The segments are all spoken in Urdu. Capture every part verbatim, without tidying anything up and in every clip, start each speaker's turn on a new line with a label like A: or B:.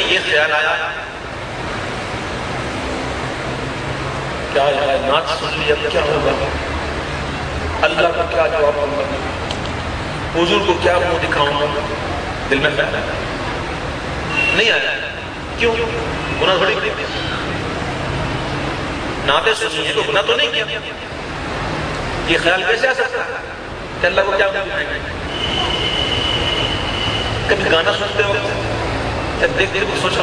A: یہ خیال آیا کیا نعت سن لی اب کیا ہوگا، اللہ کو کیا جواب دوں گا، حضور کو کیا منہ دکھاؤں گا، دل میں خیال آیا نہیں آیا. کیوں؟ گناہ تھوڑی کیا، نعتیں سنی ہے تو گناہ تو نہیں کیا. یہ خیال کیسے آ سکتا ہے کہ اللہ کو کیا منہ دکھائیں گے؟ کبھی گانا سنتے وقت جب دیکھ دیکھ کو سوچا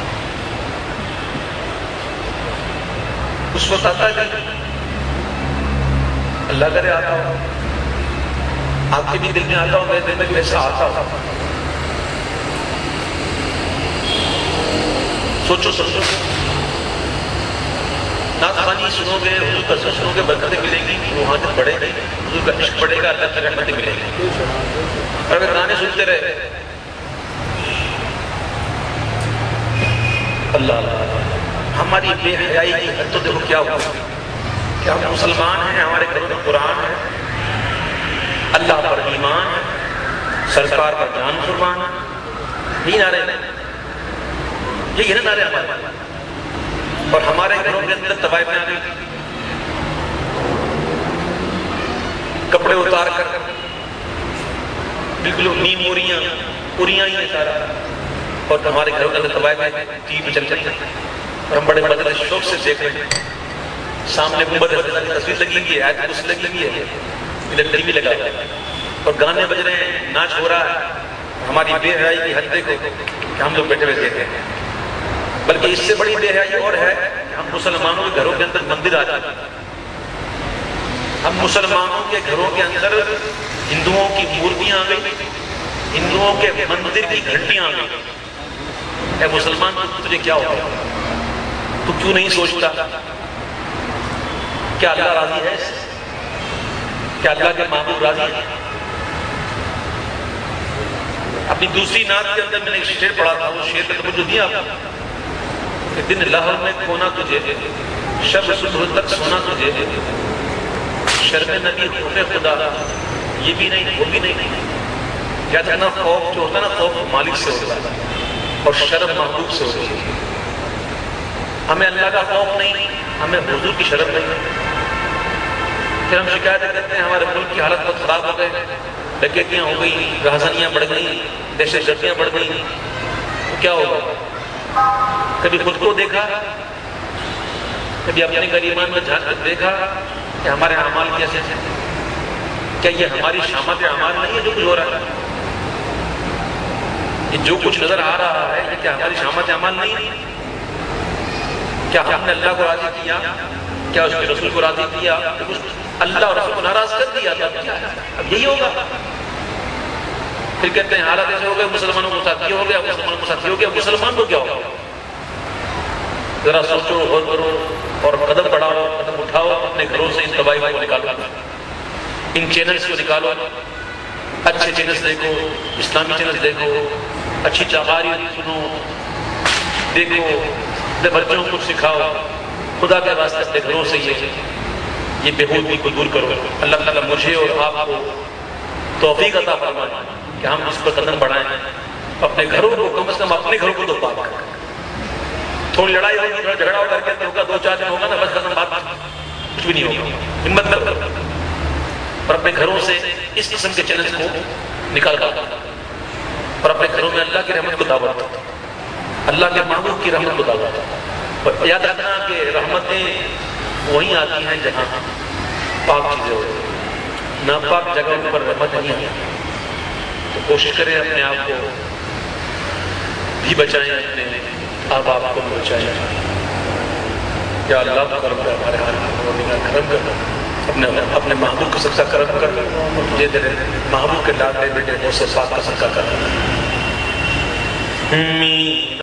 A: اس وقت آتا ہے کہ اللہ کرے آتا ہو، آپ کے بھی دل میں آتا ہو، میرے دل میں بھی ایسا آتا ہو. سوچو سوچو نعت خوانی سنو گے، حضور کا سنو گے، برکتیں ملیں گی، روحانیت بڑھے گی، حضور کا عشق بڑھے گا، اللہ کی رحمتیں ملیں گی. اور اگر گانے سنتے رہے اللہ اللہ، ہماری بے حیائی کی حد تو دیکھو کیا ہوا کہ ہم مسلمان ہیں، ہمارے گھروں میں قرآن ہے، اللہ پر ایمان ہے، سرکار پر جان قربان ہے، یہی نعرے ہیں، یہی ہے نعرے ہمارے. اور ہمارے گھروں کے اندر طوائفیں آ گئی، کپڑے اتار کر بالکل نیم اوریاں اوریاں ہی ہیں سارا. اور ہمارے گھروں کے اندر طوائفیں ٹی وی پہ چل چلتے ہیں اور ہم بڑے بدل شوق سے دیکھ رہے ہیں. سامنے گنبد حضرت کی تصویر لگی ہوئی ہے، آیت کرسی لگی ہوئی ہے، ادھر ٹی وی لگا ہوا ہے اور گانے بج رہے ہیں، ناچ ہو رہا ہے. ہماری بے حیائی کی حد دیکھو کہ ہم لوگ بیٹھے ہوئے دیکھتے ہیں. بلکہ اس سے بڑی بے حیائی اور ہے کہ ہم مسلمانوں کے گھروں کے اندر مندر آ جاتے ہیں. ہم مسلمانوں کے گھروں کے اندر ہندوؤں کی مورتیاں آ گئی، ہندوؤں کے مندر کی گھنٹیاں آ گئی. اے مسلمان تجھے کیا ہو گیا؟ تو کیوں نہیں سوچتا کیا اللہ راضی ہے؟ کیا اللہ کے محبوب راضی ہے؟ اپنی دوسری نعت کے اندر میں نے ایک شعر پڑھا تھا، وہ شعر پہ توجہ دیا کہ دن لہر میں کھونا تجھے، شب صبح تک سونا تجھے، شرم نبی خوف خدا یہ بھی نہیں وہ بھی نہیں. کیا جانا خوف جو ہوتا ہے نا، خوف مالک سے ہوتا ہے اور شرم محبوب سے ہوتی ہے. ہمیں اللہ کا خوف نہیں، ہمیں حضور کی شرم نہیں. پھر ہم شکایتیں کرتے ہیں ہمارے ملک کی حالت بہت خراب ہو گئی، ڈکیتیاں ہو گئی، رہزنیاں بڑھ گئی، دہشت گردیاں بڑھ گئی. تو کیا ہوگا؟ کبھی خود کو دیکھا، کبھی اپنے گریبان میں جھانک کر دیکھا کہ ہمارے اعمال کیسے ہیں؟ کیا یہ ہماری شامت اعمال نہیں ہے جو کچھ ہو رہا ہے؟ یہ جو کچھ نظر آ رہا ہے یہ کیا ہماری شامت اعمال نہیں ہے؟ کیا ہم نے اللہ کو راضی کیا؟ کیا اس کے رسول کو راضی کیا؟ اللہ اور رسول کو ناراض کر دیا تھا. اب یہی ہوگا. پھر کہتے ہیں حالات ایسے ہو گئے، مسلمانوں کو ساتھ یہ ہو گیا، مسلمانوں کو ساتھ یہ ہو گیا. مسلمان کو کیا ہوگا؟ ذرا سوچو، غور کرو اور قدم بڑھاؤ، قدم اٹھاؤ، اپنے گھروں سے ان طوائف کو نکالو، ان چینلز کو نکالو. اچھے چینلز دیکھو، اسلامی چینلز دیکھو، اچھی تقاریر سنو، دیکھو، اپنے بچوں کو سکھاؤ. خدا کے واسطے اپنے گھروں سے یہ یہ بےہودگی کو دور کرو. اللہ تعالیٰ مجھے اور آپ کو توفیق عطا فرمائے کہ ہم اس پر قدم بڑھائیں. اپنے گھروں کو، کم از کم اپنے گھروں کو تو پاک کریں. تھوڑی لڑائی ہوگی، تھوڑا جھگڑا کر کے ہوگا، دو چار دن ہوگا نا، بس ختم، بات کچھ بھی نہیں ہوگا. ہمت نہ کرو اور اپنے گھروں سے اس قسم کے چیلنج کو نکال کر اور اپنے گھروں میں اللہ کی رحمت کو دعوت دو، اللہ کے محبوب کی رحمت کو دعوت دو. اور یاد رکھنا کہ رحمتیں وہیں آتی ہیں جہاں پاک چیزیں ہوتی ہیں، ناپاک جگہوں پر رحمت نہیں آتی. تو کوشش کریں اپنے آپ کو بھی بچائیں، اپنے آپ آپ کو بچائیں. یا اللہ کرم کر ہمارے حال کرم کر، اپنے اپنے محبوب کا صدقہ کرم کر اور تجھے تیرے محبوب کے لاڈلے بیٹے بہت سے پاک کا صدقہ کر.